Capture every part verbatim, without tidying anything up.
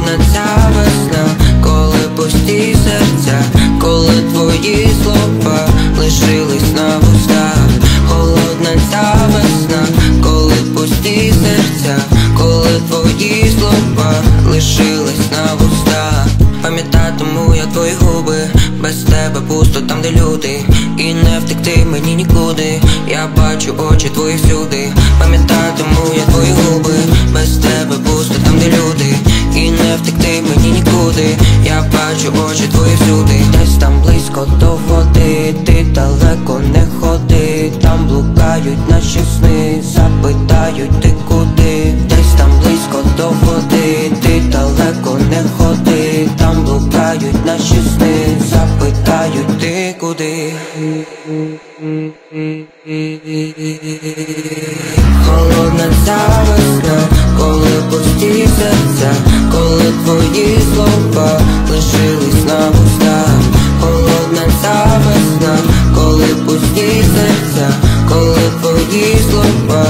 Холодна ця весна, коли пусті серця, коли твої слова лишились на вустах. Холодна ця весна, коли пусті серця, коли твої слова лишились на вустах. Пам'ятатиму я твої губи, без тебе пусто там, де люди, і не втекти мені нікуди. Я бачу очі твої всюди. Пам'ятатиму я твої губи, без тебе пусто там, де люди, і не втекти мені нікуди. Я бачу очі твої всюди. Десь там близько до води, ти далеко не ходи. Там блукають наші сни, запитають ти куди. Десь там близько до води, ти далеко не ходи. Там блукають наші сни, запитають ти куди. Холодна ця весна, коли пусті серця, коли твої слова лишились на вустах. Холодна ця весна, коли пусті серця, коли твої слова.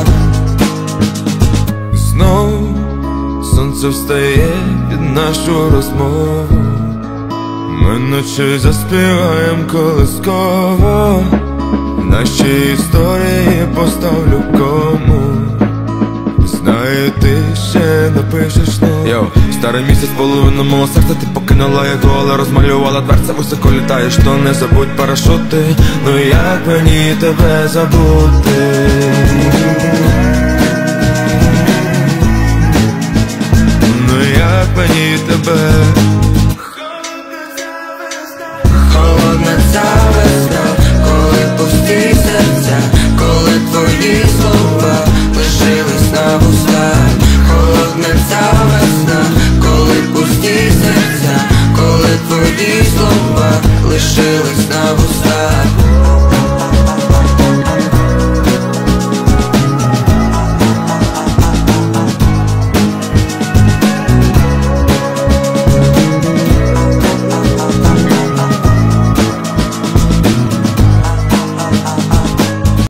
Знов сонце встає під нашу розмову. Ми ночі заспіваєм колисково. Наші історії поставлю кому. Знаю, ти ще напишеш ну. Йоу, старий місяць, половину мого серця ти покинула його, але розмалювала дверця, високо літаєш, то не забудь парашути. Ну як мені тебе забути? Ну як мені тебе? Холодна ця весна, коли пусті серця, коли твої слова лишились на вустах. Холодна ця весна, коли пусті серця, коли твої слова лишились на вустах.